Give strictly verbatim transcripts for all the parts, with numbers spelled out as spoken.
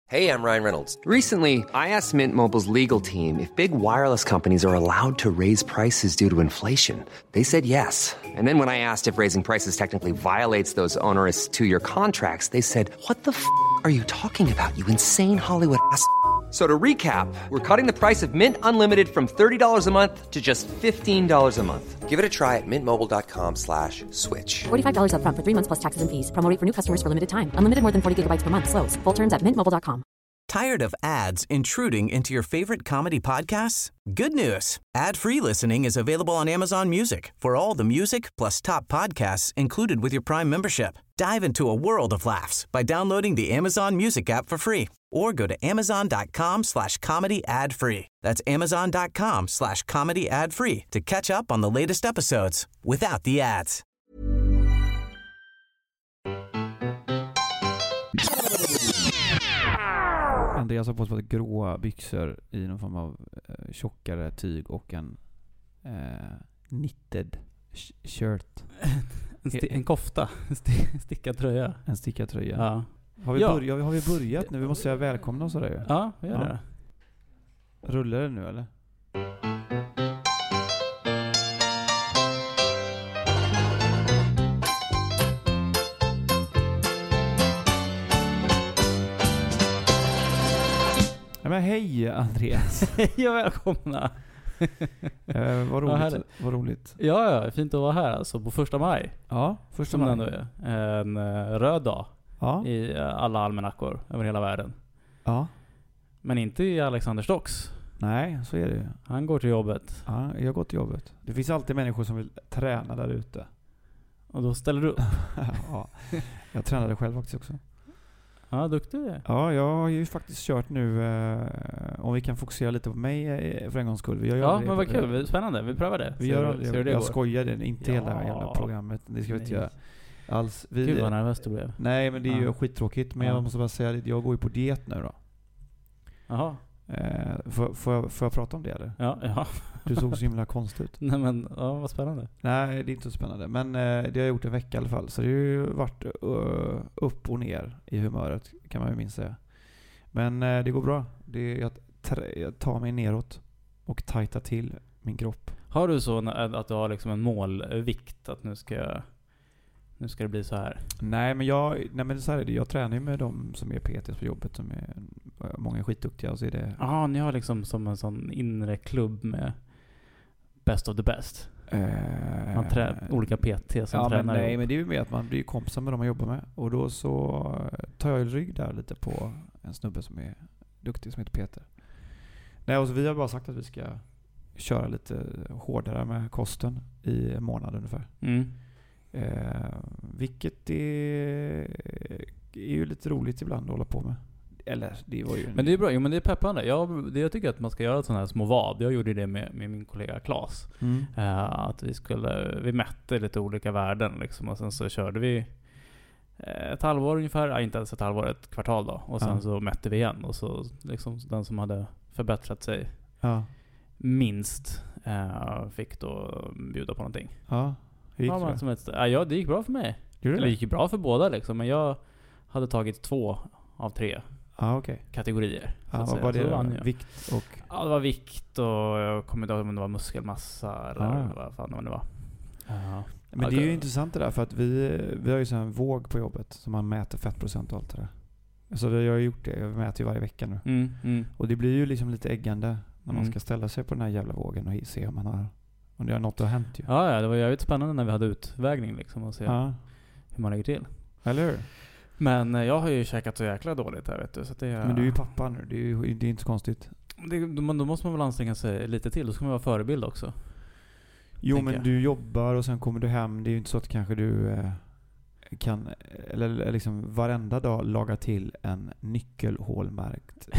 Hey, I'm Ryan Reynolds. Recently, I asked Mint Mobile's legal team if big wireless companies are allowed to raise prices due to inflation. They said yes. And then when I asked if raising prices technically violates those onerous two-year contracts, they said, "What the f*** are you talking about, you insane Hollywood ass?" So to recap, we're cutting the price of Mint Unlimited from thirty dollars a month to just fifteen dollars a month. Give it a try at mintmobile.com slash switch. forty-five dollars up front for three months plus taxes and fees. Promo rate for new customers for limited time. Unlimited more than forty gigabytes per month. Slows full terms at mint mobile dot com. Tired of ads intruding into your favorite comedy podcasts? Good news. Ad-free listening is available on Amazon Music for all the music plus top podcasts included with your Prime membership. Dive into a world of laughs by downloading the Amazon Music app for free or go to amazon.com slash comedy ad free. That's amazon.com slash comedy ad free to catch up on the latest episodes without the ads. Andreas har på sig gråa byxor i någon form av eh, tjockare tyg och en eh, knitted sh- shirt. en, sti- en kofta, en sti- stickad tröja. En stickad tröja. Ja. Har vi, ja. börjat, har vi börjat nu? Vi måste säga välkomna och sådär. Ja, vi gör ja. det. Rullar det nu eller? Ja, men hej Andreas. Hej och välkomna. eh, vad, roligt, ja, vad roligt. Ja, ja, fint att vara här alltså på första maj. Ja, första som maj. Ändå är en uh, röd dag ja. i uh, alla almanackor över hela världen. Ja. Men inte i Alexander Stocks. Nej, så är det ju. Han går till jobbet. Ja, jag går till jobbet. Det finns alltid människor som vill träna där ute. Och då ställer du upp. Ja, jag tränade själv faktiskt också. Ja, duktig. Ja, jag har ju faktiskt kört nu, eh, om vi kan fokusera lite på mig eh, för en gångs skull. Vi gör ja, det, men vad kul. Vi, spännande. Vi prövar det. Vi ser gör, ser jag, det jag går. skojar det, inte ja. hela jävla programmet. Det ska vi inte göra alls. Vi, Gud vad nervöst du blev. Nej, men det är ja. ju skittråkigt. Men ja. jag måste bara säga att jag går ju på diet nu då. Jaha. Eh, får, får, jag, får jag prata om det eller? Ja, ja. Du såg så himla konstigt ut. Nej men, ja, vad spännande. Nej, det är inte så spännande. Men eh, det har jag gjort en vecka i alla fall. Så det har ju varit uh, upp och ner i humöret, kan man ju minst säga. Men eh, det går bra. Det, jag, tra- jag tar mig neråt och tajtar till min kropp. Har du så att du har liksom en målvikt att nu ska jag, nu ska det bli så här? Nej, men jag nej men så här är det. Jag tränar ju med de som är P T:s på jobbet som är många är skitduktiga och så är det. Ja, ni har liksom som en sån inre klubb med best of the best. Eh, man trä- olika P T som ja, tränar. Men nej, ihop. men det är ju med att man blir kompisar med de man jobbar med och då så tar jag rygg där lite på en snubbe som är duktig som heter Peter. Nej, och så vi har bara sagt att vi ska köra lite hårdare med kosten i en månad ungefär. Mm. Eh, vilket är, är ju lite roligt ibland att hålla på med. Eller det var ju Men det är bra, jo, men det är peppande. Jag, det, jag tycker att man ska göra ett sånt här små vad. Jag gjorde det med, med min kollega Claes. Mm. Eh, att vi skulle, vi mätte lite olika värden liksom, och sen så körde vi ett halvår ungefär, ja, inte ens ett halvår, ett kvartal då. Och sen ja. så mätte vi igen och så liksom den som hade förbättrat sig ja. minst eh, fick då bjuda på någonting. Ja, hur gick ja, det? Som ett, ja, det gick bra för mig. Gjorde det? det gick ju bra för båda liksom, men jag hade tagit två av tre ah, okay. kategorier. Ah, vad var det så då? vann jag. Vikt och... Ja, det var vikt och jag kommer inte ihåg om det var muskelmassa eller ah. vad fan det var. Uh, men okay. Det är ju intressant det där, för att vi, vi har ju sån här våg på jobbet som man mäter fettprocent och allt det där. Så vi har gjort det, jag mäter ju varje vecka nu. Mm, mm. Och det blir ju liksom lite äggande när man mm. ska ställa sig på den här jävla vågen och se om man har, om det har något att hänt ju. Ja, ja, det var jävligt spännande när vi hade utvägning liksom och se ja. hur man lägger till. Eller hur? Men eh, jag har ju käkat så jäkla dåligt här, vet du. Så det är, men du är ju pappa nu, det är ju det är inte så konstigt. Det, då, då måste man väl anstränga sig lite till, då ska man vara förebild också. Jo, men jag. Du jobbar och sen kommer du hem. Det är ju inte så att kanske du eh, kan, eller, eller liksom varenda dag laga till en nyckelhålmärkt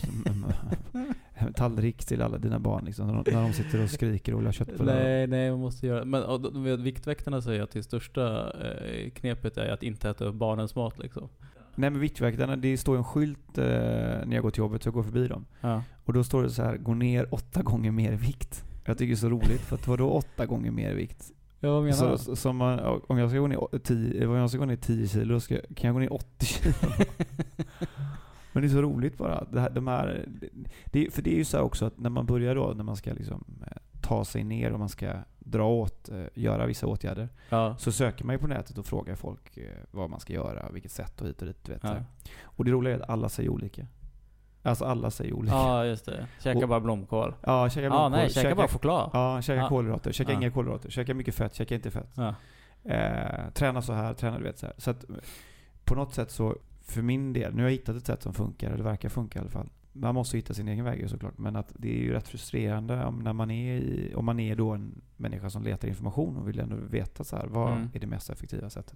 tallrik till alla dina barn liksom, när, de, när de sitter och skriker och vill ha kött på det. Nej, nej, man måste göra. Men och, och, viktväktarna säger att det största eh, knepet är att inte äta upp barnens mat liksom. Nej, men viktväktarna, det står en skylt eh, när jag går till jobbet så jag går förbi dem. Ja. Och då står det så här: gå ner åtta gånger mer vikt. Jag tycker det är så roligt, för att vadå åtta gånger mer vikt? Ja, vad menar så, du? så, så man, om jag ska gå ner tio, om jag ska gå ner tio kilo, ska, kan jag gå ner åttio kilo. Men det är så roligt bara. Det här, de här, det, för det är ju så här också att när man börjar då, när man ska liksom ta sig ner och man ska dra åt, göra vissa åtgärder, ja. så söker man ju på nätet och frågar folk vad man ska göra, vilket sätt och hit och dit. Vet ja. Och det roliga är att alla säger olika. Alltså alla säger olika. Ja, just det. Käka och, bara blomkål. Ja, käka blomkål. Ja, nej, käka, käka bara choklad. Ja, käka ja. kolhydrater. Käka ja. inga kolhydrater. Käka mycket fett, käka inte fett. Ja. Eh, träna så här, träna du vet så här. Så att på något sätt så, för min del, nu har jag hittat ett sätt som funkar, eller det verkar funka i alla fall. Man måste hitta sin egen väg såklart, men att det är ju rätt frustrerande om, när man är i, om man är då en människa som letar information och vill ändå veta så här, vad mm. är det mest effektiva sättet.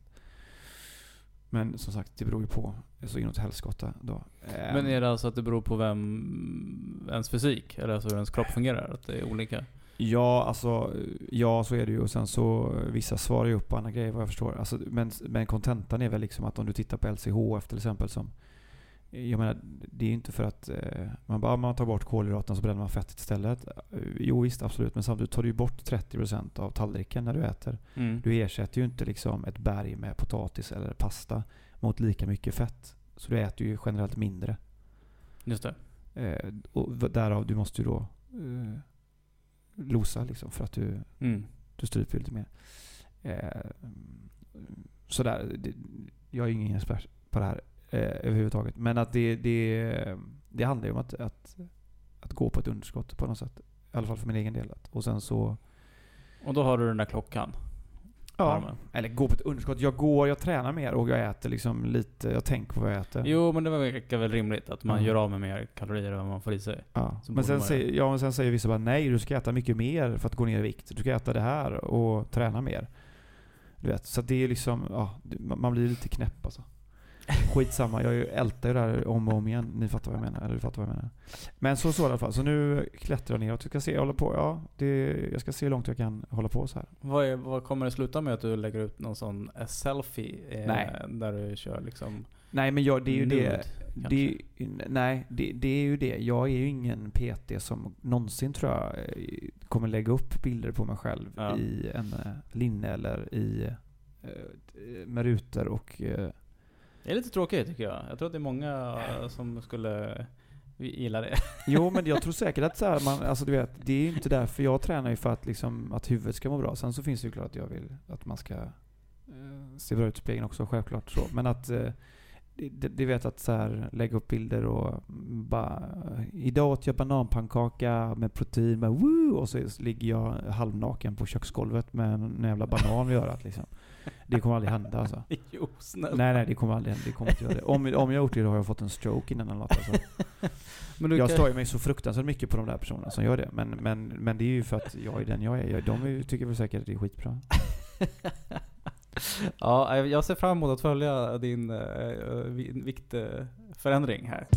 Men som sagt, det beror ju på. Så inåt helskotta då. Men är det alltså att det beror på vem ens fysik, eller alltså hur ens kropp fungerar, att det är olika? Ja, alltså ja, så är det ju. Och sen så vissa svarar ju upp på andra grejer vad jag förstår. Alltså, men, men kontentan är väl liksom att om du tittar på L C H F till exempel, som jag menar, det är ju inte för att eh, man bara man tar bort kolhydraterna så bränner man fettet istället. Jo visst, absolut, men samtidigt tar du bort trettio procent av tallriken när du äter. Mm. Du ersätter ju inte liksom ett berg med potatis eller pasta mot lika mycket fett. Så du äter ju generellt mindre. Just det. Eh, och därav du måste ju då eh, losa liksom för att du mm. du stryper lite mer. Eh, sådär, det, jag är ju ingen expert på det här eh, överhuvudtaget, men att det, det, det handlar ju om att, att, att gå på ett underskott på något sätt, i alla fall för min egen del. Och sen så och då har du den där klockan. Ja, eller gå på ett underskott. Jag går, jag tränar mer och jag äter liksom lite, jag tänker på vad jag äter. Jo, men det verkar väl rimligt att man mm. gör av med mer kalorier än vad man får i sig. Ja. Men sen säger, ja, men sen säger vissa bara nej, du ska äta mycket mer för att gå ner i vikt. Du ska äta det här och träna mer. Du vet, så det är liksom, ja, man blir lite knäpp alltså. Skitsamma, jag ältar ju det här om och om igen. Ni fattar vad jag menar, eller du fattar vad jag menar. Men så så i alla fall. Så nu klättrar jag ner och jag ska se, jag håller på, ja, det, jag ska se hur långt jag kan hålla på så här. Vad, är, vad kommer det sluta med att du lägger ut någon sån selfie eh, nej. där du kör liksom? Nej, men jag, det är ju nude, det. det nej, det, det är ju det. Jag är ju ingen P T som någonsin tror jag kommer lägga upp bilder på mig själv ja. i en uh, linne eller i uh, med rutor och uh, det är lite tråkigt tycker jag. Jag tror att det är många som skulle gilla det. Jo, men jag tror säkert att så här, man, alltså du vet, det är inte därför jag tränar ju för att liksom att huvudet ska må bra. Sen så finns det ju klart att jag vill att man ska eh, se bra ut i spegeln också, självklart så. Men att eh, det, det vet att så här, lägga upp bilder och bara idag åt jag bananpannkaka med protein med woo, och så ligger jag halvnaken på köksgolvet med en jävla banan vid örat liksom. Det kommer aldrig hända alltså. Jo, snälla. Nej, nej, det kommer aldrig hända. Det kommer inte göra det. Om, om jag gjort det då har jag fått en stroke innan eller något. Alltså. Men du jag kan... står ju mig så fruktansvärt mycket på de där personerna som gör det. Men, men, men det är ju för att jag är den jag är. De tycker väl säkert att det är skitbra. Ja, jag ser fram emot att följa din uh, viktförändring här.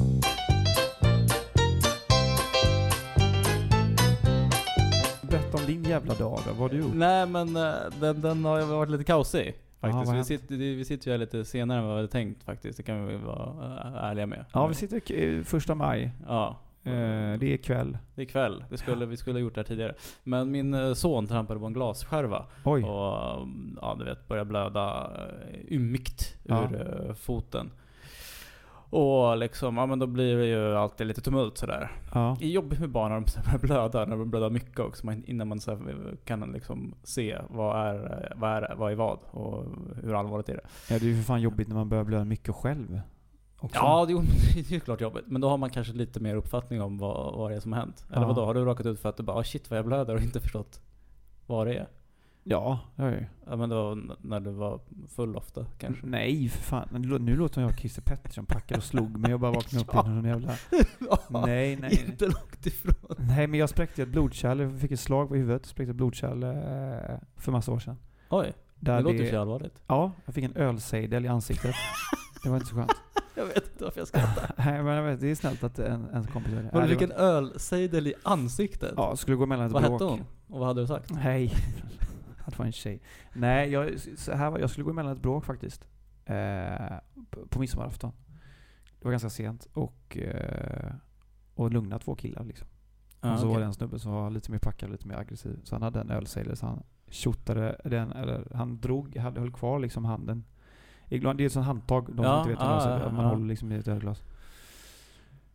Berätta om din jävla dag då. Vad har du gjort? Nej, men uh, den, den har varit lite kaosig faktiskt. Ja, vi, sitter, vi sitter ju här lite senare än vad vi hade tänkt faktiskt. Det kan vi vara uh, ärliga med. Ja, vi sitter k- första maj. Ja. Uh, det är kväll. Det är kväll. Det skulle, vi skulle ha gjort det här tidigare. Men min uh, son trampade på en glasskärva. Oj. Och um, ja, du vet, började blöda uh, ymigt ur ja. uh, foten. Och liksom, ja men då blir det ju alltid lite tumult sådär. Ja. Det är jobbigt med barn när de börjar blöda, när de blöder mycket också, man, innan man så här, kan liksom se vad är, vad är vad är vad och hur allvarligt är det. Ja, det är ju för fan jobbigt när man börjar blöda mycket själv. Också. Ja, det är, det är ju klart jobbigt. Men då har man kanske lite mer uppfattning om vad, vad det är som har hänt. Eller ja. Vadå, har du rakat ut för att du bara, oh shit vad jag blöder och inte förstått vad det är? Ja, det har jag ju. Ja, men då när du var full ofta kanske. Nej, för fan. Nu låter jag Christer Pettersson packade och slog mig och bara vaknade upp i någon jävla... Ja, nej, nej. Inte långt ifrån. Nej, men jag spräckte ett blodkärl. Jag fick ett slag på huvudet. Spräckte ett blodkärl eh, för massa år sedan. Oj, Där det låter det... så allvarligt. Ja, jag fick en ölsejdel i ansiktet. Det var inte så skönt. Jag vet inte varför jag skrattar. Nej, men jag vet, det är snällt att en, en kompis gör det. Var du fick en ölsejdel i ansiktet? Ja, skulle gå mellan ett vad bråk. Vad hette hon? Och vad hade du sagt? Nej, det var en tjej. Nej, jag, så här var, jag skulle gå emellan ett bråk faktiskt. Eh, på, på midsommarafton. Det var ganska sent. Och, eh, och lugna två killar liksom. Ah, och så okay. var det en snubbe som var lite mer packad, lite mer aggressiv. Så han hade en ölsejdel, så han tjottade den, eller han drog, hade höll kvar liksom handen. Det är ett sånt handtag, de ja, inte vet ah, så, ja, man ja. håller liksom i ett ölglas.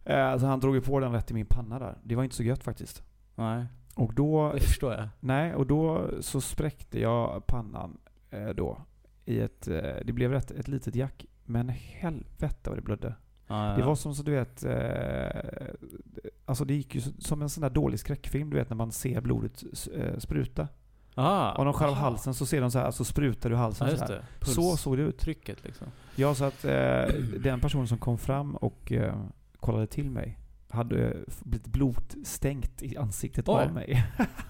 Alltså han drog ju på den rätt i min panna där. Det var inte så gött faktiskt. Nej. Och då... Det förstår jag. Nej, och då så spräckte jag pannan eh, då. I ett... Eh, det blev rätt, ett litet jack. Men helvete vad det blödde. Ah, ja. Det var som så du vet... Eh, alltså det gick ju som en sån där dålig skräckfilm. Du vet när man ser blodet eh, spruta. Ah, Om de skär av aha. halsen så ser de så här, så sprutar du halsen Ja, så just här. det. Puls. Så såg det ut. Trycket liksom. Ja, så att eh, den personen som kom fram och eh, kollade till mig hade eh, blivit blodstänkt i ansiktet Oj. av mig.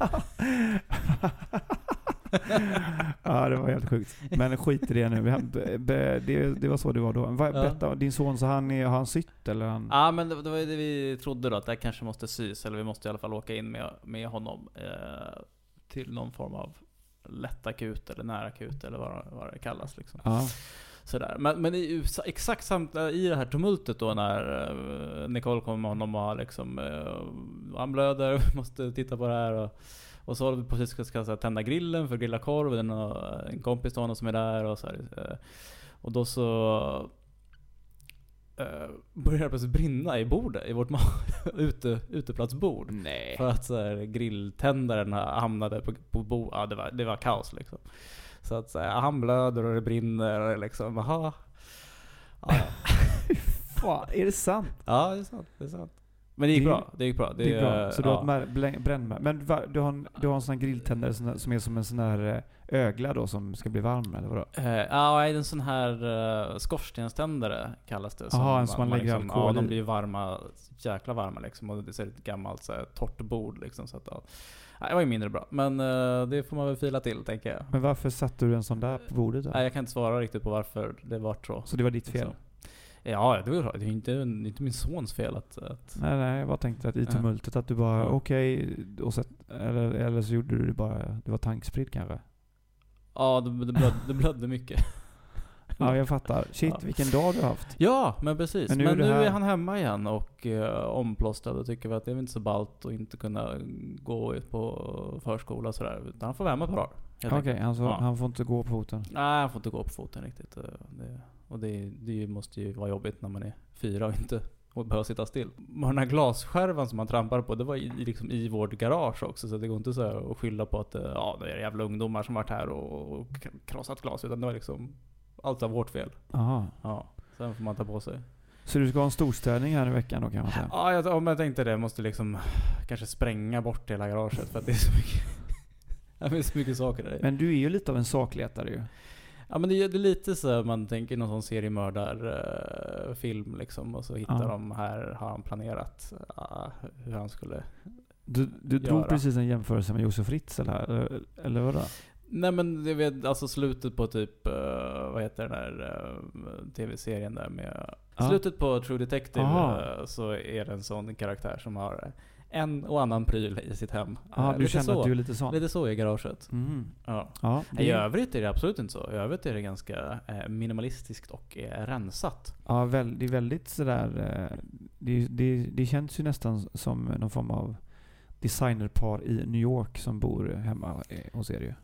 Ja, det var helt sjukt. Men skit i det nu. Det, det, det var så det var då. Vad, Ja. berätta, din son, så han är, har han sytt eller? Han... Ja, men det, det var ju det vi trodde då, att det kanske måste sys, eller vi måste i alla fall åka in med, med honom eh, till någon form av lättakut eller närakut eller vad, vad det kallas liksom. Ja. Sådär. Men, men i, exakt samt i det här tumultet då när uh, Nicole kom med honom och liksom uh, han blöder, måste titta på det här och, och så håller vi precis ska, ska, ska tända grillen för att grilla korv och den, uh, en kompis till honom som är där och så här, uh, och då så uh, börjar det plötsligt brinna i bordet i vårt ute, uteplatsbord. Nej. För att så här, grilltändaren hamnade på, på bordet. Ja, det var, det var kaos liksom. Så att säga, han blöder och det brinner och liksom, aha. Ja, Fan, är det sant? ja, det är sant, det är sant. Men det gick Det- bra, det gick bra. Det är bra. Så du ja. har ett mär- brännmärk. Men va, du, har en, du har en sån här grilltändare som, som är som en sån här eh, ögla då som ska bli varm eller vadå? Eh, Ja, en sån här uh, skorstenständare kallas det. Aha, en som man lägger liksom, alkohol ja, de i. blir ju varma, jäkla varma liksom. Och det är ett gammalt så här, torrt bord liksom. Så att, ja. Nej, det var ju mindre bra. Men uh, det får man väl fila till, tänker jag. Men varför satte du en sån där på bordet då? Nej, jag kan inte svara riktigt på varför det var så. Så det var ditt fel? Liksom. Ja, det var det är inte, det är inte min sons fel att... att Nej, nej, jag bara tänkte att i tumultet att du bara, Ja. okej, okay, eller, eller så gjorde du det bara, det var tankspritt kanske. ja, det, det, blödde, det blödde mycket. Ja, jag fattar. Shit, Ja. vilken dag du har haft. Ja, men precis. Men Men nu nu, är det här- är han hemma igen och uh, omplåstrad och tycker vi att det är inte så ballt att inte kunna gå på förskola och sådär. Utan han får vara hemma på dagar. helt Okej, enkelt. alltså, Ja. han får inte gå på foten. Nej, han får inte gå på foten riktigt. eh, Det, och det, det måste ju vara jobbigt när man är fyra och inte och behöver sitta still. Den här glasskärvan som man trampar på, det var i, liksom i vårt garage också. Så det går inte så här att skylla på att eh, ja, det är jävla ungdomar som varit här och, och krossat glas. Utan det var liksom allt av vårt fel. Aha. Ja, sen får man ta på sig. Så du ska ha en storstädning här i veckan då kan man säga? Ja, jag, om jag tänkte det. Jag måste liksom kanske spränga bort hela garaget för att det är så mycket, det är så mycket saker där. Men du är ju lite av en sakletare ju. Ja, men det är, det är lite så man tänker någon sån seriemördarfilm liksom, och så hittar Ja. de här, har han planerat uh, hur han skulle... Du, du drog Göra. precis en jämförelse med Josef Fritzl här, eller, eller vadå? Nej, men jag vet, alltså slutet på typ, uh, vad heter den där uh, tv-serien där med... Ja. Slutet på True Detective Aha. uh, så är det en sån karaktär som har en och annan pryl i sitt hem. Ja, Uh, du lite känner så. att du är lite sån? Lite så i garaget. Mm. Ja. Ja, I det, övrigt är det absolut inte så. I övrigt är det ganska eh, minimalistiskt och eh, rensat. ja väl, det är väldigt sådär... eh, Det, det, det känns ju nästan som någon form av designerpar i New York som bor hemma eh, hos er ju.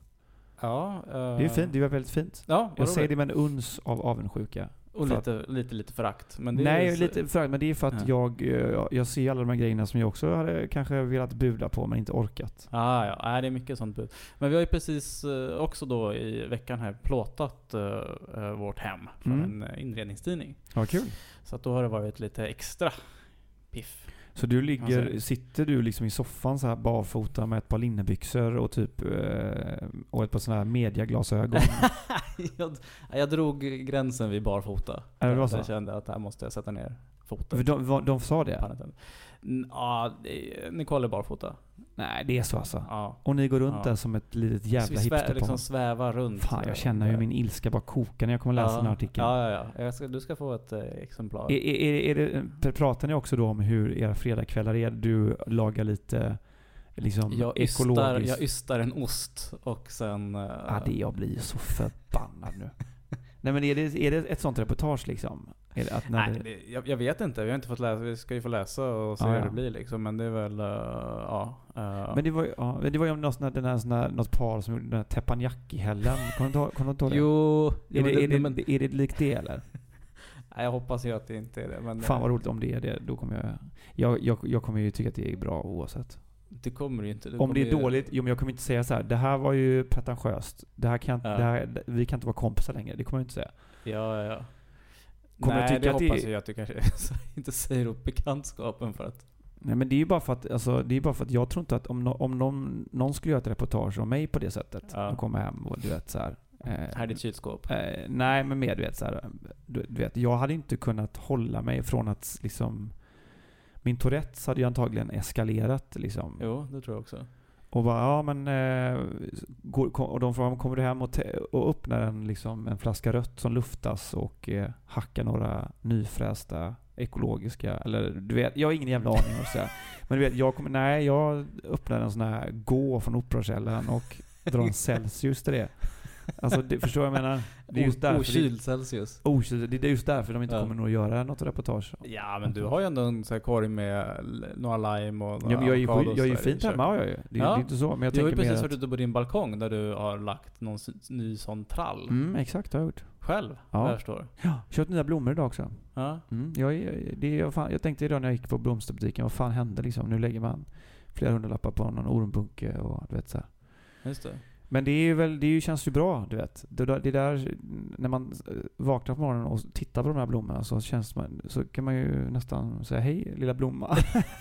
Ja, eh, Det är fint, det är väldigt fint. Ja, Jag säger det med en uns av avundsjuka. Och för lite, lite, lite förakt. Men det Nej, är så- lite förakt, men det är för att Ja. jag, eh, jag ser alla de här grejerna som jag också hade kanske velat buda på men inte orkat. Ah, ja, ja, det är mycket sånt bud. Men vi har ju precis eh, också då i veckan här plåtat eh, eh, vårt hem för Mm. en eh, inredningstidning. Ja, kul. Så att då har det varit lite extra piff. Så du ligger, Alltså- sitter du liksom i soffan så här barfota med ett par linnebyxor och typ eh, och ett par såna här mediaglasögon? jag, jag drog gränsen vid barfota. Är det bra jag, så? jag kände att här måste jag sätta ner foten. För de, de, de sa det? Paneten. N- Ja, det- Nicole är barfota. Nej, det är så alltså. Ja. Och ni går runt Ja. där som ett litet Så jävla vi svä, hipsterpar. liksom svävar runt. Fan, jag känner hur min ilska bara kokar när jag kommer läsa ja. den här artikeln. Ja, ja, ja. Jag ska, du ska få ett eh, exemplar. Är, är, är det, pratar ni också då om hur era fredagskvällar är? Du lagar lite liksom jag, ystar, ekologiskt? jag ystar en ost och sen... eh, Ja, det jag blir så förbannad nu. Nej, men är det, är det ett sånt reportage liksom? Är det att när Nej, det, det, jag, jag vet inte. Vi har inte fått läsa. Vi ska ju få läsa och se Ja, hur ja. det blir liksom. Men det är väl... eh, ja. eh, men det var ju ja, men det var ju något, sån här, den här, sån här, något par som gjorde den här teppanyaki-hällen. Kommer du inte ihåg- kommer du inte ihåg det? Jo... Är det, men är, det, men, är det likt det eller? Nej, jag hoppas ju att det inte är det. Men Fan vad roligt om det är det. Då kommer jag, jag, jag, jag kommer ju tycka att det är bra oavsett. Det kommer ju inte. Du om det är ju... dåligt, jo men jag kommer inte säga så här. Det här var ju pretentiöst. Det här kan, ja. det här, vi kan inte vara kompisar längre. Det kommer jag inte säga. Ja, ja, ja. Kommer Nej, jag tycka det att hoppas det... jag att du kanske inte säger upp bekantskapen för att... Nej, men det är ju bara för att, alltså, det är bara för att jag tror inte att om, no, om någon, någon skulle göra ett reportage om mig på det sättet, ja. och komma hem och du vet så här. Eh, här är ditt kylskåp. Eh, nej, men mer du vet så här. Du, du vet, jag hade inte kunnat hålla mig från att liksom, min Tourettes hade ju antagligen eskalerat liksom. Jo, det tror jag också. Och bara, ja men eh, går, kom, och de frågar, kommer du hem och, te, och öppnar en, liksom, en flaska rött som luftas och eh, hackar några nyfrästa ekologiska, eller du vet, jag har ingen jävla aning om så här. Men du vet, jag kommer, nej, jag öppnar en sån här gå från Operakällaren och drar en Celsius till det. Alltså, det, förstår jag menar? Det är just därför Okyld Celsius. Okyld, det är just därför de inte ja. kommer nog göra något reportage. Ja, men du har ju ändå en sån här korg med några lime och några ja, men jag är ju, avokados jag är ju där fint i hemma, har jag ju. Det, ja. det är inte så, men jag du har ju tänker precis mer varit ute på din balkong där du har lagt någon ny sån trall. Mm, exakt, har jag gjort. Själv, ja. jag förstår. Ja, köpt nya blommor idag också. Ja. Mm, jag, det, jag, fan, jag tänkte idag när jag gick på blomsterbutiken, vad fan hände liksom? Nu lägger man flera hundralappar på någon ormbunke och du vet så här. Just det. Men det är ju väl, det är ju, känns ju bra, du vet. Det, det där, när man vaknar på morgonen och tittar på de här blommorna så känns man, så kan man ju nästan säga hej lilla blomma.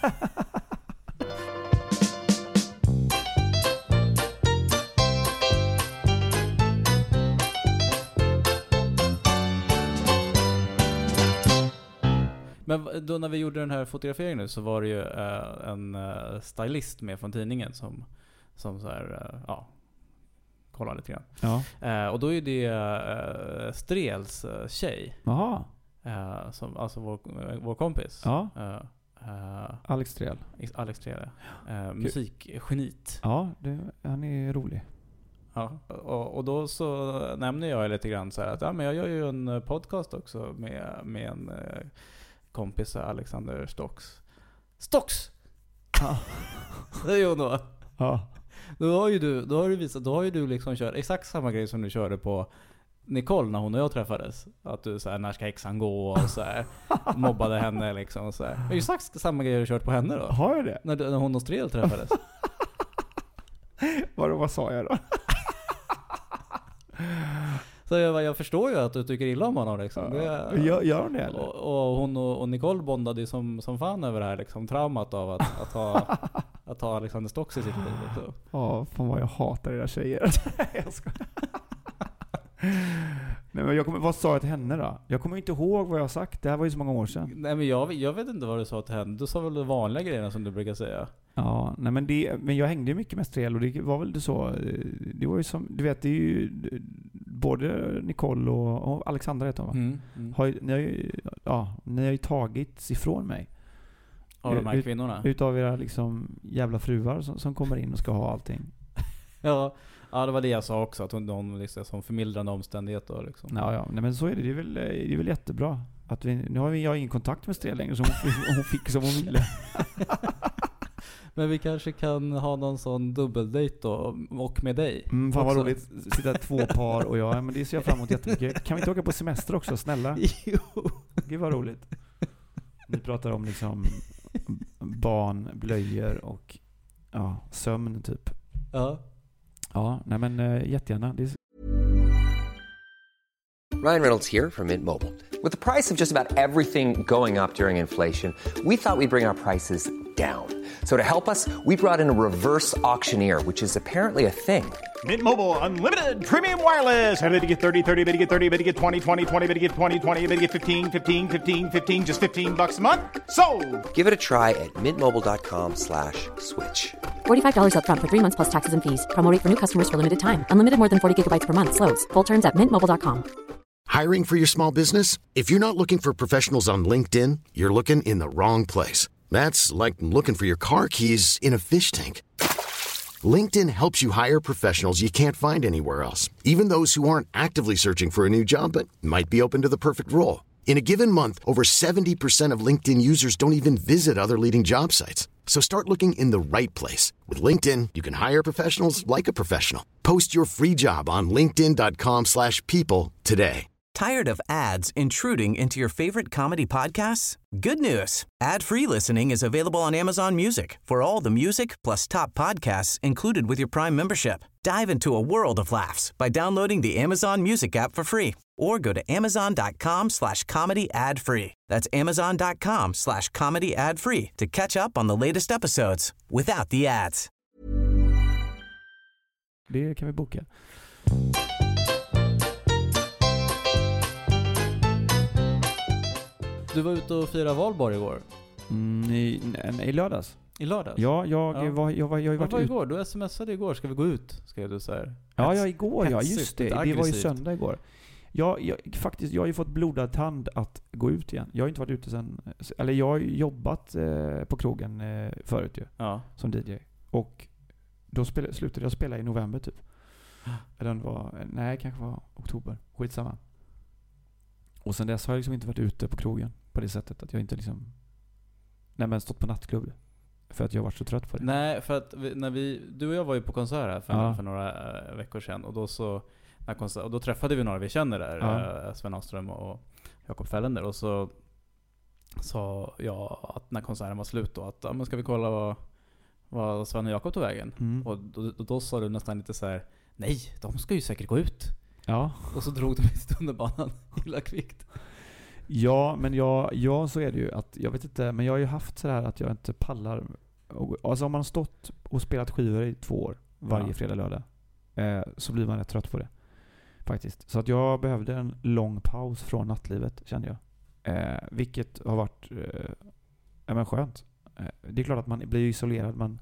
Men då när vi gjorde den här fotograferingen nu så var det ju uh, en uh, stylist med från tidningen som, som så här, uh, ja, kollar lite grann. Ja. Uh, och då är det uh, Strels uh, tjej. Jaha. Uh, som, alltså vår, uh, vår kompis. Ja. Uh, uh, Alex Strel. Alex Strel, uh, musikgenit. Ja, det, han är rolig. Ja, och, och då så nämner jag lite grann så här att ja, men jag gör ju en podcast också med, med en uh, kompis, Alexander Stocks. Stocks! Ja. Det är ju nog. Ja. Då har ju du, då har du visat, då har ju du liksom kört exakt samma grej som du körde på Nicole när hon och jag träffades. Att du så här, när ska häxan gå och så här mobbade henne liksom och så här. Det är ju exakt samma grej du kört på henne då. Har jag det? När, när hon och Strel träffades. Vad, vad sa jag då? Så jag, jag förstår ju att du tycker illa om honom liksom. Det, gör, gör hon det eller? Och, och hon och, och Nicole bondade som, som fan över det här liksom, traumat av att, att ha att ha Alexander Stocks i sitt liv. Så. Ja, fan vad jag hatar era tjejer. Jag ska... Nej, men jag kommer, vad sa jag till henne då? Jag kommer inte ihåg vad jag har sagt. Det här var ju så många år sedan. Nej, men jag, jag vet inte vad du sa till henne. Du sa väl de vanliga grejerna som du brukar säga. Ja, nej men, det, men jag hängde ju mycket med Strel och det var väl det så. Det var ju som, du vet, det är ju både Nicole och, och Alexandra heter hon va? Mm, mm. Har ju, ni har ju, ja, ni har ju tagits ifrån mig. Av de här Ut, kvinnorna? Utav era liksom jävla fruar som, som kommer in och ska ha allting. Ja, ja, det var det jag sa också. Att hon, de liksom, som förmildrande omständighet då, liksom. Ja, ja, nej men så är det. Det är väl, det är väl jättebra. Att vi, nu har vi, jag ingen kontakt med Strel längre så hon, hon fick som hon ville. Men vi kanske kan ha någon sån dubbeldejt då, och med dig. Mm, fan vad också. roligt. Sitta två par och jag, men det ser jag fram emot jättemycket. Kan vi inte åka på semester också, snälla? Jo. Gud vad roligt. Vi pratar om liksom barn, blöjor och ja, sömn typ. Ja. Ja, nej men uh, jättegärna. Det är... Ryan Reynolds here from Mint Mobile. With the price of just about everything going up during inflation, we thought we'd bring our prices down. So to help us, we brought in a reverse auctioneer, which is apparently a thing. Mint Mobile Unlimited Premium Wireless. How to get thirty, thirty, how to get thirty, how to get twenty, twenty, twenty, how to get twenty, twenty, how to get fifteen, fifteen, fifteen, fifteen, just fifteen bucks a month? Sold! Give it a try at mintmobile.com slash switch. forty-five dollars up front for three months plus taxes and fees. Promo rate for new customers for limited time. Unlimited more than forty gigabytes per month. Slows full terms at mint mobile dot com. Hiring for your small business? If you're not looking for professionals on LinkedIn, you're looking in the wrong place. That's like looking for your car keys in a fish tank. LinkedIn helps you hire professionals you can't find anywhere else, even those who aren't actively searching for a new job but might be open to the perfect role. In a given month, over seventy percent of LinkedIn users don't even visit other leading job sites. So start looking in the right place. With LinkedIn, you can hire professionals like a professional. Post your free job on linkedin dot com slash people today. Tired of ads intruding into your favorite comedy podcasts? Good news. Ad-free listening is available on Amazon Music for all the music plus top podcasts included with your Prime membership. Dive into a world of laughs by downloading the Amazon Music app for free or go to amazon.com slash comedy ad free. That's amazon.com slash comedy ad free to catch up on the latest episodes without the ads. Det kan vi boka. Du var ute och firade valborg igår. Mm, i, I lördags. I lördags? Ja, jag ja. var jag var jag har ju varit var ut. igår. Du smsade igår. Ska vi gå ut? Skrev du så här. Ja, ja, igår ja, hetsigt, just det. Det aggressivt. var ju söndag igår. Jag, jag faktiskt jag har ju fått blodad tand att gå ut igen. Jag har inte varit ute sen, eller jag har ju jobbat eh, på krogen eh, förut ju. Ja. Som D J. Och då spelade, slutade jag spela i november typ. Eller det var, nej, kanske var oktober. Skitsamma. Och sen dess har jag liksom inte varit ute på krogen på det sättet att jag inte liksom nej men stått på nattklubb för att jag har varit så trött på det. Nej, för att vi, när vi du och jag var ju på konsert här för, ja. för några äh, veckor sedan och då så när konsert, och då träffade vi några vi känner där, ja. äh, Sven Aström och Jakob Fällender, och så sa jag att när konserten var slut då att ja, men ska vi kolla vad vad Sven och Jakob tog vägen. Mm. Och då, då, då sa du nästan lite så här: nej, de ska ju säkert gå ut. Ja. Och så drog de i tunnelbanan illa kvickt. Ja, men jag, ja, så är det ju. Att, jag vet inte, men jag har ju haft så här att jag inte pallar. Alltså om man har stått och spelat skivor i två år, varje ja. fredag, lördag, eh, så blir man rätt trött på det. Faktiskt. Så att jag behövde en lång paus från nattlivet, kände jag. Eh, vilket har varit eh, ja, men skönt. Eh, det är klart att man blir isolerad. Man,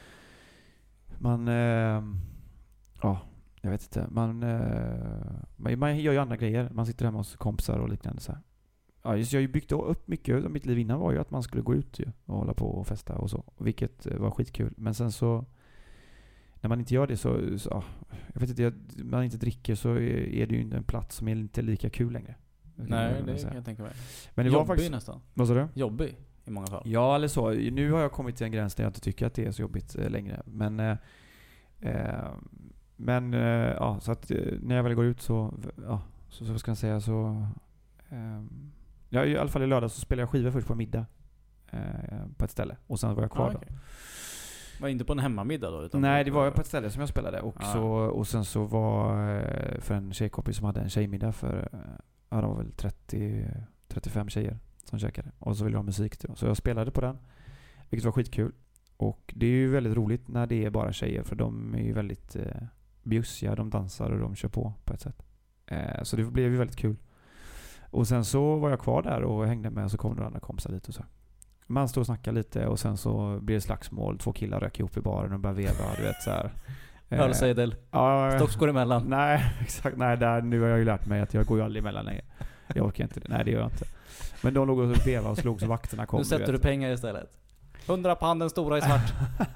man eh, ja, jag vet inte. Man, eh, man gör ju andra grejer. Man sitter hemma hos kompisar och liknande så här. Ja, just, jag har ju byggt upp mycket av mitt liv innan var ju att man skulle gå ut ju, och hålla på och festa och så. Vilket var skitkul. Men sen så när man inte gör det så, så jag vet inte, jag, man inte dricker så är, är det ju en plats som är inte lika kul längre. Nej, det kan jag tänka mig. Men det Jobbig var faktiskt nästan. Vad sa du? Jobbig i många fall. Ja, eller så. Nu har jag kommit till en gräns där jag inte tycker att det är så jobbigt eh, längre. Men eh, eh, men eh, ja, så att eh, när jag väl går ut så ja, så, så ska jag säga så eh, ja, i alla fall i lördag så spelade jag skivor först på middag eh, på ett ställe och sen var jag kvar ah, okay. då. Var inte på en hemmamiddag då? Utan nej, det var på ett ställe som jag spelade och, ah. så, och sen så var för en tjejkompis som hade en tjejmiddag för ja, det var väl trettio trettiofem tjejer som käkade och så ville de ha musik då. Så jag spelade på den, vilket var skitkul. Och det är ju väldigt roligt när det är bara tjejer, för de är ju väldigt eh, bjussiga, de dansar och de kör på på ett sätt. Eh, så det blev ju väldigt kul. Och sen så var jag kvar där och hängde med, och så kom några andra kompisar dit och så. Man stod och snackade lite och sen så blir det slagsmål. Två killar rök ihop i baren och började veva, du vet så här. Ölsejdel. Ja, Stocks går emellan. Nej, exakt. Nej, där, nu har jag ju lärt mig att jag går ju aldrig emellan längre. Jag orkar inte det. Nej, det gör jag inte. Men de låg och vevade och slog så vakterna kom. Nu sätter du, du pengar istället. Hundra på handen, stora i svart.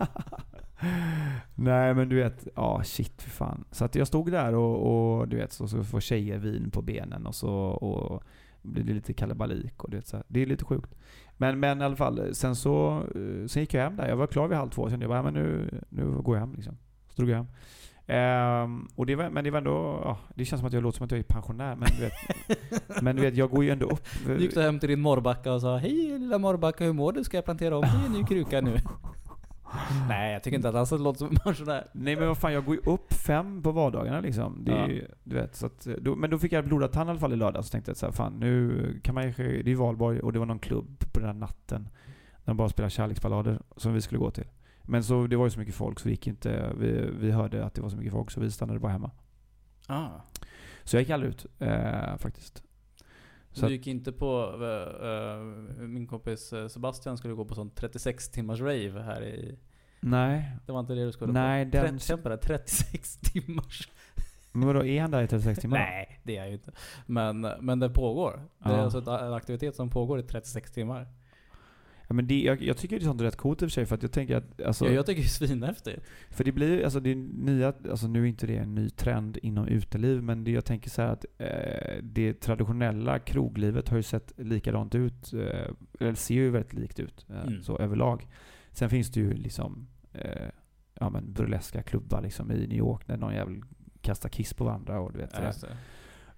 Nej, men du vet, ja oh, shit för fan. Så att jag stod där och, och du vet så, så får tjejer vin på benen och så och blir det lite kalabalik och du vet så här. Det är lite sjukt. Men men i alla fall sen så sen gick jag hem där. Jag var klar vid halv två, sen jag bara ja, men nu nu går jag hem liksom. Så drog jag hem. Ehm, och det var, men det var ändå ja, det känns som att jag låter som att jag är pensionär, men du vet men du vet jag går ju ändå upp. Gick du hem till din morrbacka och sa hej lilla morrbacka, hur mår du? Ska jag plantera om dig en ny kruka nu? Nej, jag tycker inte att han så låter som en pensionär. Nej, men vad fan, jag går ju upp fem på vardagarna liksom. Det är ju, du vet, så att, då, men då fick jag blodad tand i alla fall i lördag. Så tänkte jag så här, fan, nu kan man ju, det är ju valborg och det var någon klubb på den här natten när de bara spelar kärleksballader som vi skulle gå till. Men så det var ju så mycket folk så det gick inte, vi, vi hörde att det var så mycket folk så vi stannade bara hemma. Ah. Så jag gick aldrig ut eh, faktiskt. Så du gick inte på uh, uh, min kompis Sebastian skulle gå på sån trettiosex timmars rave här i. Nej. Det var inte det du skulle Nej, på. Den... trettio, trettiosex timmars. Men vadå, är han där i trettiosex timmar? Nej, det är jag ju inte. Men, men det pågår. Det är ja. alltså en aktivitet som pågår i trettiosex timmar. Ja, men det, jag, jag tycker det är sånt rätt coolt i och för sig, för att jag tänker att alltså, ja, jag tycker det är svinhäftigt. För det blir alltså det är nya, alltså nu är inte det en ny trend inom uteliv, men det, jag tänker så här att eh, det traditionella kroglivet har ju sett likadant ut, eh, eller ser ju väldigt likt ut eh, mm. så överlag. Sen finns det ju liksom eh, ja men burleska klubbar liksom i New York när någon jävel kastar kiss på varandra och du vet ja, så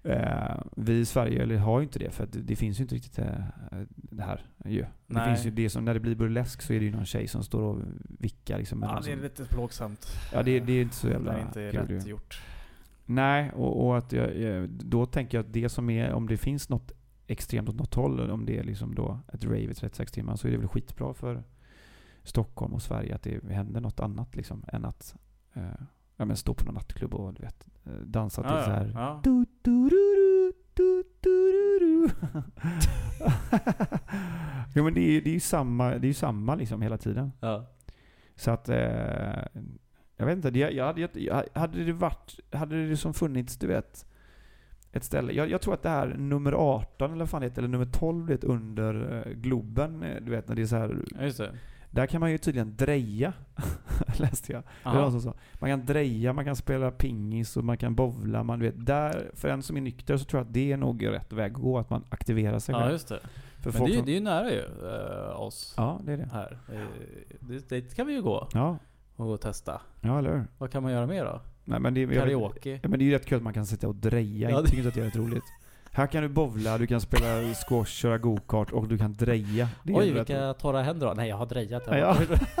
Eh, vi i Sverige eller, har ju inte det, för att det, det finns ju inte riktigt eh, det här ju. Det Nej. finns ju det som, när det blir burlesk så är det ju någon tjej som står och vickar liksom. Ja, det som, är lite plågsamt. ja, det, det är inte så jävla det är inte kul, rätt ju. gjort. Nej, och, och att jag, jag, då tänker jag att det som är, om det finns något extremt åt något håll, om det är liksom då ett rave i trettiosex timmar, så är det väl skitbra för Stockholm och Sverige att det händer något annat liksom, än att eh, ja, men stå på någon nattklubb och du vet, dansa till Ja, så här. ja. Du, du, du, du, du, du, du. Ja, men det är ju det är samma, det är ju samma liksom hela tiden. Ja. Så att eh, jag vet inte, det, jag hade, jag, hade det varit, hade det som funnits, du vet, ett ställe. Jag, jag tror att det här nummer arton eller vad fan heter, eller nummer tolv, vet, under eh, Globen, du vet, när det är så här. Ja, just det. Där kan man ju tydligen dreja, läste jag. Det var någon som sa. Man kan dreja, man kan spela pingis och man kan bowla. Man vet, där, för en som är nykter så tror jag att det är nog rätt väg att gå, att man aktiverar sig själv. Ja, just det. För Men folk det är, som, det är ju nära ju äh, oss. Ja, det är det. Här. Det, det kan vi ju gå Ja. och gå och testa. Ja, eller hur? Vad kan man göra mer då? Nej, men det, Karaoke. Jag, ja, men det är ju rätt kul att man kan sitta och dreja. Ja, Jag det- tycker inte att det är rätt roligt. Här kan du bowla, du kan spela squash, köra go-kart och du kan dreja. Det är Oj, rätt roligt. vilka torra händer då? Nej, jag har drejat. Ja, ja.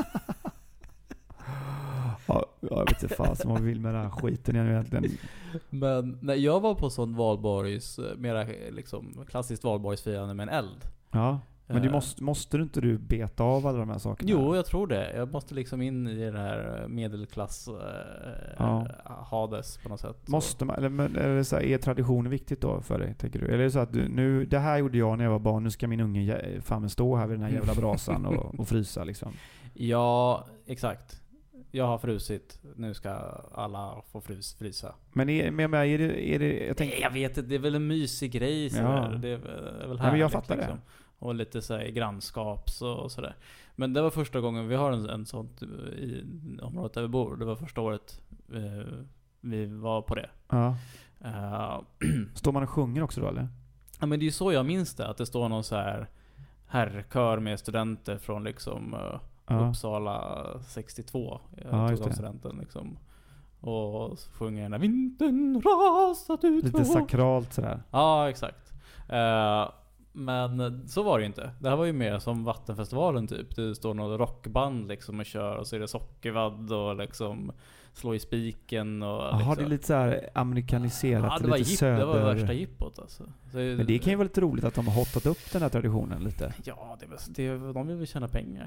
Ja, jag vet inte fan som man vill med den här skiten egentligen. Men när jag var på sån valborgs, mera liksom klassiskt valborgsfirande med en eld. Ja, men du Eh. måste, måste du inte du beta av alla de här sakerna? Jo, jag tror det. Jag måste liksom in i det här medelklass eh, Ja. Hades på något sätt. Måste man, eller, men, är, det så här, är traditionen viktigt då för dig, tänker du? Eller är det så att du, nu, det här gjorde jag när jag var barn, nu ska min unge jä- fan stå här vid den här jävla brasan och, och frysa liksom? Ja, exakt. Jag har frusit. Nu ska alla få frys, frysa. Men är, men, är det, är det, jag tänker... Nej, jag vet inte. Det är väl en mysig grej sådär. Ja. Det är väl men härligt, jag fattar det. liksom. Och lite så här grannskaps och sådär. Men det var första gången vi har en, en sånt i området där vi bor. Det var första året eh, vi var på det. Ja. Uh, Står man och sjunger också då, eller? ja, men det är ju så jag minns det. Att det står någon så här herrkör med studenter från liksom uh, Ja. Uppsala sextiotvå. Jag Ja, tog just de det. studenten liksom. Och så sjunger jag när vintern rasat ut. Lite sakralt sådär. Ja, exakt. Uh, men så var det ju inte. Det här var ju mer som Vattenfestivalen typ. Det står något rockband liksom och kör, och så är det sockervadd och liksom slå i spiken och Jaha, liksom. det är lite så här amerikaniserat, Ja, det var, lite jipp, söder. det var värsta jippot alltså. Så, Men det kan ju vara lite roligt att de har hottat upp den här traditionen lite. Ja, det, var- det, de vill väl tjäna pengar.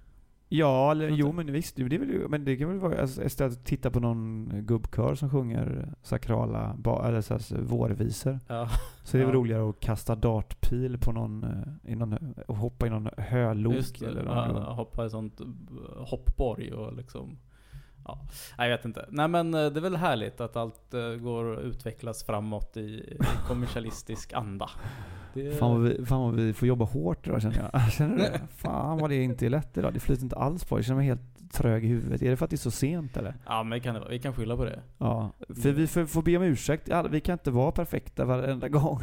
Ja, eller, jo men visst, det är väl, men det kan väl vara, alltså, istället att titta på någon gubbkör som sjunger sakrala, ba, eller så här, vårvisor. Ja. Så det är väl Ja. roligare att kasta dartpil på någon, eh, i någon och hoppa i någon hölok Just det, eller ja, någon. hoppa i sånt eh, hoppborg och liksom. Ja, nej, jag vet inte. Nej, men eh, det är väl härligt att allt eh, går att utvecklas framåt i, i kommersialistisk anda. Det, Fan vad, vi, fan vad vi får jobba hårt idag, känner jag. Känner du det? Fan vad det inte är lätt idag. Det flyter inte alls på. Jag känner mig helt trög i huvudet. Är det för att det är så sent eller? Ja, men kan det vara. Vi kan skylla på det. Ja, för vi får, får be om ursäkt. Ja, vi kan inte vara perfekta varenda gång.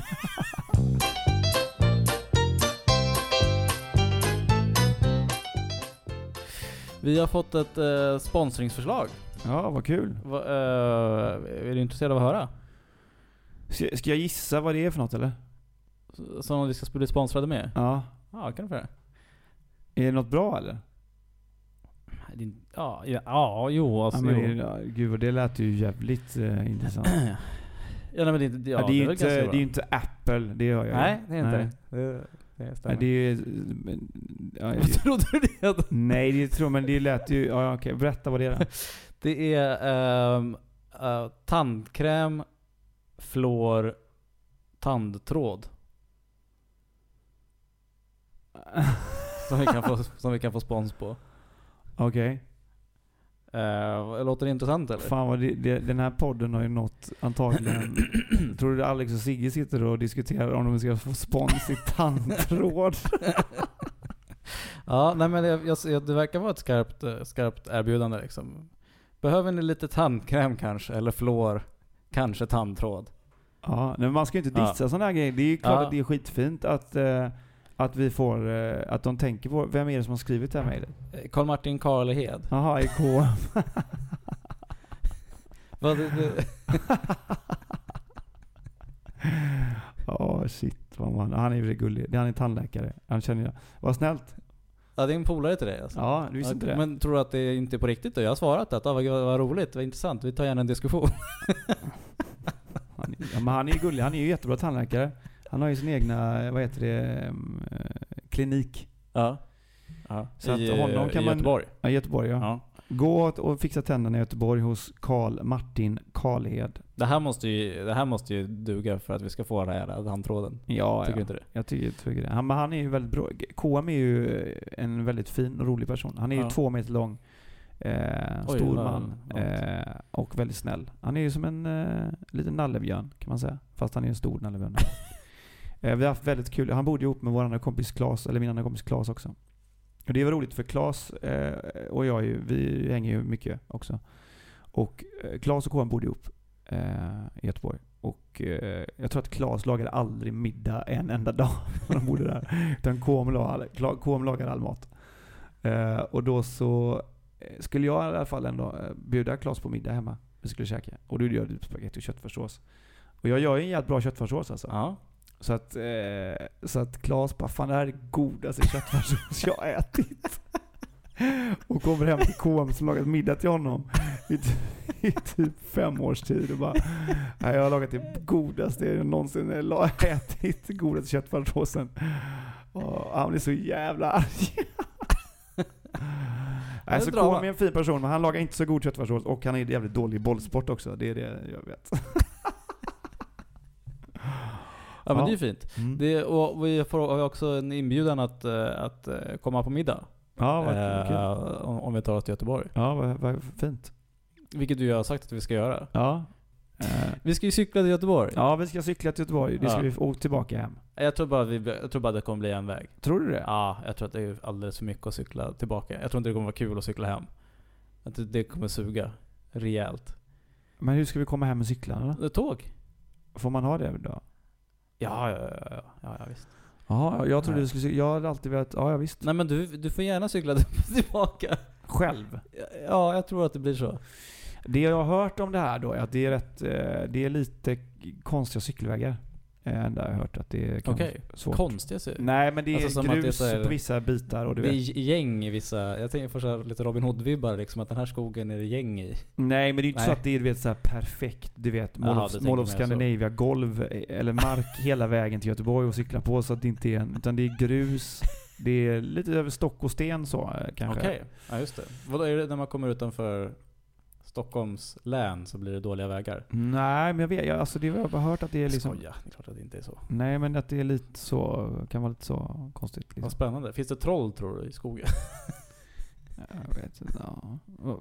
Vi har fått ett eh, sponsringsförslag. Ja, vad kul. Va, eh, är du intresserad av att höra? Ska, ska jag gissa vad det är för något eller? Som vi ska bli sponsrade med? Ja. Ja, kan du få det. Är det något bra eller? Din, ja, ja, ja, jo, alltså, Ja, men jo. det, ja, gud, det lät ju jävligt eh, intressant. Ja, nej, men det, ja, Ja, det är ju väl inte, ganska det bra. är ju inte Apple, det gör jag. Nej, det är inte Nej. det. Det, det Nej, stämmer. det är men, ja, Vad trodde du det? nej, det tror men det lät ju... Ja, okej, berätta vad det är då. Det är ehm, eh, tandkräm, flår, tandtråd. Som vi kan få, som vi kan få spons på. Okej. Uh, låter det intressant eller? Fan vad det, det, den här podden har ju nått antagligen... Tror du Alex och Sigge sitter och diskuterar om de ska få spons i tandtråd? Ja, nej men jag, jag, det verkar vara ett skarpt, eh, skarpt erbjudande liksom. Behöver ni lite tandkräm kanske? Eller flår? Kanske tandtråd? Ja, nej, men man ska ju inte dissa Ja. sådana här grejer. Det är ju klart Ja. att det är skitfint att, eh, att vi får... Eh, att de tänker på... Vem är det som har skrivit det här mejlet? Karl Martin Karlehed. Jaha, i K. Vad det, det, Ja, oh, shit. Man. Han är ju gullig. Han är tandläkare. Han känner jag. Vad snällt. Ja, det är en polare till dig alltså. Ja, du visste ja, inte det. Men tror du att det inte är på riktigt då? Jag har svarat att det var, var roligt, det var intressant. Vi tar gärna en diskussion. han, är, ja, men han är ju gullig. Han är ju jättebra tandläkare. Han har ju sin egna, vad heter det, klinik. Ja. Ja. Så I, att honom kan i man, Göteborg. Ja, Göteborg, ja. Ja. Gå och fixa tänderna i Göteborg hos Karl Martin Karlhed. Det här måste ju, det här måste ju duga för att vi ska få den här handtråden. Ja, tycker ja. du inte det? Jag tycker, tycker det. Han, han är ju väldigt bra. K M är ju en väldigt fin och rolig person. Han är ju ja. två meter lång. Eh, Oj, stor vad, man. vad. Eh, och väldigt snäll. Han är ju som en eh, liten nallebjörn kan man säga. Fast han är en stor nallebjörn. eh, vi har haft väldigt kul. Han bodde ihop med vår andra kompis Claes, eller min andra kompis Claes också. Och det var roligt för Claes eh, och jag ju, vi hänger ju mycket också. Och eh, Claes och K M bodde ihop eh, i Göteborg. Och eh, jag tror att Claes lagade aldrig middag en enda dag när de bodde där. Utan K M lagade, K M lagade all mat. Eh, och då så skulle jag i alla fall ändå bjuda Claes på middag hemma. Vi skulle käka. Och då gjorde jag spagetti och köttfärssås. Och jag gör ju en jävligt bra köttfärssås alltså. Ja. Så att, eh, så att Claes bara, fan det här är godaste köttfärssås jag har ätit. Och kommer hem till K M som lagat middag till honom i, i typ fem års tid och bara, nej, jag har lagat det godaste jag någonsin ätit, godaste köttfärssåsen. Och han blir så jävla arg. Nej, så K M är en fin person, men han lagar inte så god köttfärssås och han är jävligt dålig i bollsport också. Det är det jag vet. Ja, men det är ju fint. Mm. Det, och vi får också en inbjudan att, att komma på middag. Ja, vad eh, kul. om, om vi tar oss till Göteborg. Ja, vad, vad fint. Vilket du har sagt att vi ska göra. Ja. Vi ska ju cykla till Göteborg. Ja, vi ska cykla till Göteborg. Det ska ja. vi åka tillbaka hem. Jag tror bara vi, jag tror bara det kommer bli en väg. Tror du det? Ja, jag tror att det är alldeles för mycket att cykla tillbaka. Jag tror inte det kommer vara kul att cykla hem. Att det, det kommer suga rejält. Men hur ska vi komma hem med cyklarna då? Tåg. Får man ha det då? Ja, ja, ja, ja, ja, ja visst. Ja, jag trodde du skulle cykla. Jag hade alltid velat, ja, ja visst. Nej, men du, du får gärna cykla tillbaka. Själv? Ja, jag tror att det blir så. Det jag har hört om det här då är att det är rätt, det är lite konstiga cykelvägar. Där jag har hört att det kan okay. vara svårt. Konstiga cykelvägar? Nej, men det är alltså, grus det är på vissa bitar. Och du det är vet. Gäng i vissa... Jag tänker först här lite Robin Hood-vibbar liksom, att den här skogen är det gäng i. Nej, men det är inte Nej. så att det är, du vet, så här perfekt. Du vet, Mall of, Mall of Scandinavia golv eller mark hela vägen till Göteborg och cykla på, så att det inte är en, utan det är grus. Det är lite över stock och sten så kanske. Okej, okay. Ja just det. Vad är det när man kommer utanför Stockholms län så blir det dåliga vägar? Nej, men jag vet, jag, alltså det har jag bara hört att det är liksom... Skoja, det är klart att det inte är så. Nej, men att det är lite så, kan vara lite så konstigt. Liksom. Vad spännande. Finns det troll tror du i skogen? Jag vet inte, ja.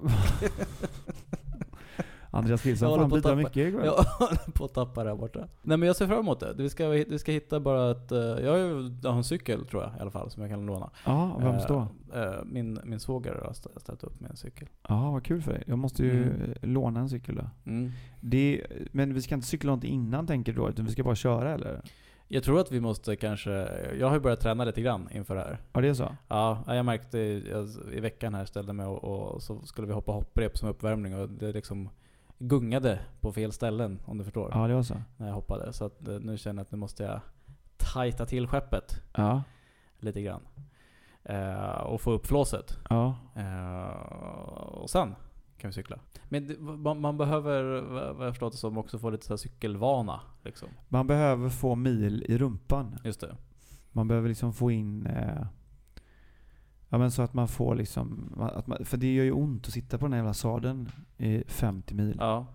Andreas Nilsson, han bidrar mycket ikväll. Jag håller på att tappa där borta. Nej, men jag ser fram emot det. Vi ska, vi ska hitta bara ett... Jag har ju jag har en cykel tror jag i alla fall som jag kan låna. Ja, vem står? Min, min svåger har ställt upp med en cykel. Ja, vad kul för dig. Jag måste ju mm. låna en cykel då. Mm. Det, men vi ska inte cykla någonting innan tänker du då? Utan vi ska bara köra eller? Jag tror att vi måste kanske... Jag har ju börjat träna lite grann inför det här. Ja, det är så? Ja, jag märkte jag, i veckan här ställde mig och, och så skulle vi hoppa hopprep som uppvärmning och det liksom gungade på fel ställen, om du förstår. Ja, det var så. När jag hoppade. Så att nu känner jag att nu måste jag tajta till skeppet. Ja. Lite grann. Uh, och få upp flåset. Ja. Uh, och sen kan vi cykla. Men det, man, man behöver, vad jag förstått det som, också få lite så här cykelvana. Liksom. Man behöver få mil i rumpan. Just det. Man behöver liksom få in... Eh, ja, men så att man får liksom... Att man, för det gör ju ont att sitta på den här jävla sadeln i femtio mil. Ja.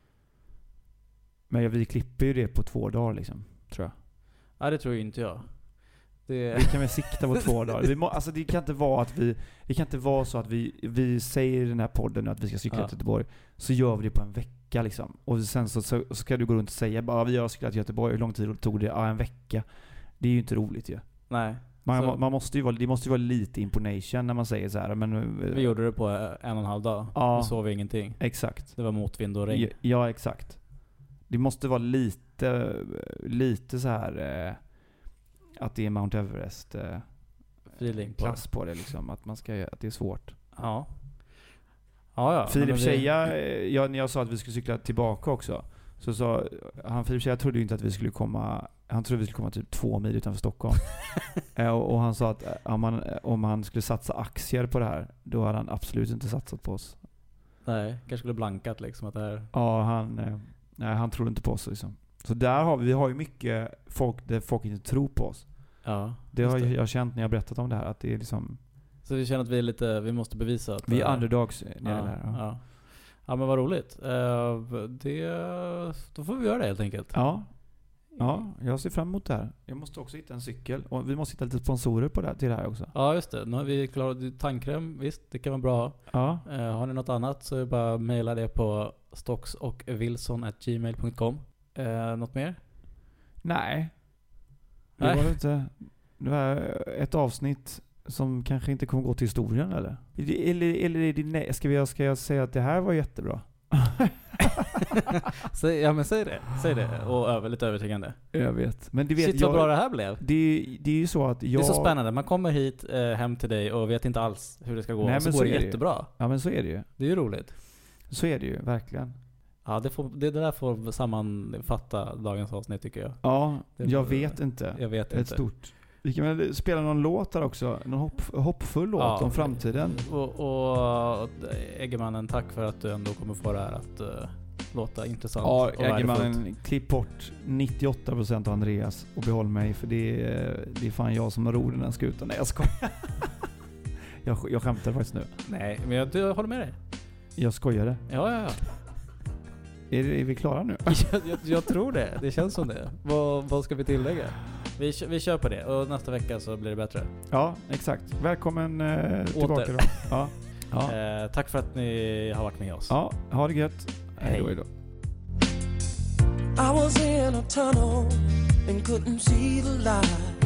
Men vi klipper ju det på två dagar liksom, tror jag. Ja, det tror ju inte jag. Det... Vi kan väl sikta på två dagar. Vi må, alltså det kan inte vara att vi det kan inte vara så att vi vi säger i den här podden att vi ska cykla ja. till Göteborg, så gör vi det på en vecka liksom. Och sen så, så, så ska du gå runt och säga bara vi har cyklat till Göteborg, hur lång tid tog det? Ja, en vecka. Det är ju inte roligt ju. Nej. Man, så... man måste ju vara det måste ju vara lite imponation när man säger så här, men vi gjorde det på en och en halv dag. Ja. Vi sov ingenting. Exakt. Det var motvind och regn. Ja, ja, exakt. Det måste vara lite lite så här eh, att det är Mount Everest eh, feeling på klass på det liksom, att man ska att det är svårt. Ja. Ja ja. Filip vi... Tjeja, jag, när jag sa att vi skulle cykla tillbaka också, så sa han, Filip Tjeja trodde ju inte att vi skulle komma Han trodde vi skulle komma typ två mil utanför Stockholm. eh, och, och han sa att eh, om, man, om han skulle satsa aktier på det här, då hade han absolut inte satsat på oss. Nej, kanske skulle blankat liksom att det här... Ja, han, eh, nej, han trodde inte på oss liksom. Så där har vi, vi har ju mycket folk där folk inte tror på oss. Ja, det har det. jag känt när jag berättat om det här, att det är liksom... Så vi känner att vi är lite, vi måste bevisa att... Vi är underdogs ja, nere där. Ja. Ja. Ja, men vad roligt. Uh, det, då får vi göra det helt enkelt. Ja. Ja, jag ser fram emot det här. Jag måste också hitta en cykel. Och vi måste hitta lite sponsorer på det här, till det här också. Ja, just det. Nu har vi klarat tandkräm. Visst, det kan vara bra. Ja. Uh, har ni något annat så är det bara att mejla det på stocksochwilson at gmail dot com. Uh, något mer? Nej. Det Nej. var inte... Det var ett avsnitt som kanske inte kommer gå till historien, eller? Eller, eller är det, nej, ska, vi, ska jag säga att det här var jättebra? Säg, ja men säg det, säg det och över, lite övertygande. Jag vet. Men det vet Shit jag, vad bra det här blev. Det, det är ju så att jag... Det är så spännande. Man kommer hit eh, hem till dig och vet inte alls hur det ska gå. Nej, och så men går så det är det jättebra. ju. Ja, men så är det ju. Det är ju roligt. Så är det ju, verkligen. Ja, det, får, det där får sammanfatta dagens avsnitt tycker jag. Ja, det, jag vet inte. Jag vet Ett inte. stort. Vi kan väl spela någon låt där också. Någon hopp, hoppfull låt Ja, om framtiden. Och, och Eggemannen, tack för att du ändå kommer få det här att uh, låta intressant. Ja, och Eggemannen, klipp bort nittioåtta procent av Andreas och behåll mig, för det är, det är fan jag som ror den här skutan. Nej, jag skojar. jag, jag skämtar faktiskt nu. Nej, men jag, jag håller med dig. Jag skojade. Ja, ja, ja. Är, är vi klara nu? jag, jag, jag tror det. Det känns som det. Vad, vad ska vi tillägga? Vi, vi kör på det och nästa vecka så blir det bättre. Ja, exakt. Välkommen eh, tillbaka då. Ja. Ja. Eh, tack för att ni har varit med oss. Ja, ha det gött. Hej då, hej då. I was in a tunnel and couldn't see the light.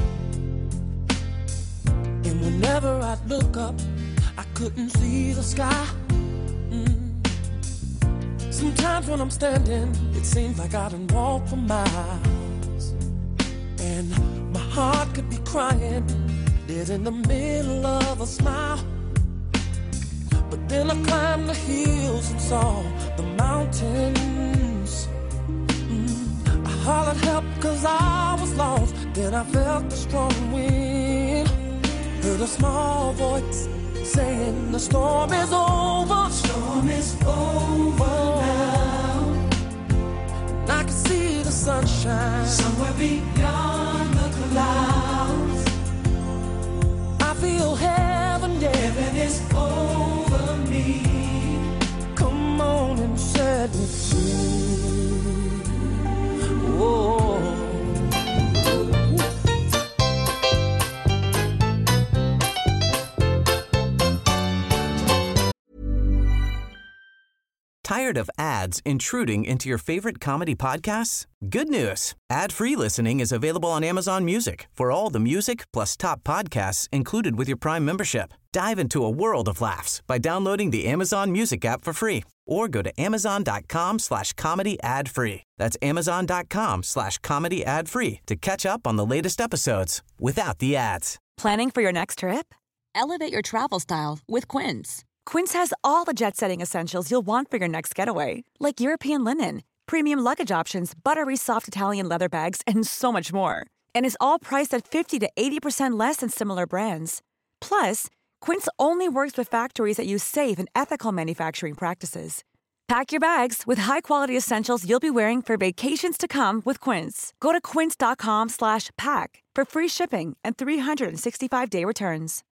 And whenever I'd look up, I couldn't see the sky. Mm. Sometimes when I'm standing, it seems like I done walked for miles. And my heart could be crying, dead in the middle of a smile. But then I climbed the hills and saw the mountains. Mm. I hollered help cause I was lost. Then I felt the strong wind. Heard a small voice saying the storm is over. Storm is over now. And I can see the sunshine somewhere beyond the clouds. I feel heaven, yeah. Heaven is over me. Come on and set me free. Whoa. Tired of ads intruding into your favorite comedy podcasts? Good news. Ad-free listening is available on Amazon Music for all the music plus top podcasts included with your Prime membership. Dive into a world of laughs by downloading the Amazon Music app for free or go to amazon.com slash comedy ad free. That's amazon.com slash comedy ad free to catch up on the latest episodes without the ads. Planning for your next trip? Elevate your travel style with Quince. Quince has all the jet-setting essentials you'll want for your next getaway, like European linen, premium luggage options, buttery soft Italian leather bags, and so much more. And is all priced at fifty to eighty percent less than similar brands. Plus, Quince only works with factories that use safe and ethical manufacturing practices. Pack your bags with high-quality essentials you'll be wearing for vacations to come with Quince. Go to quince.com slash pack for free shipping and three sixty-five day returns.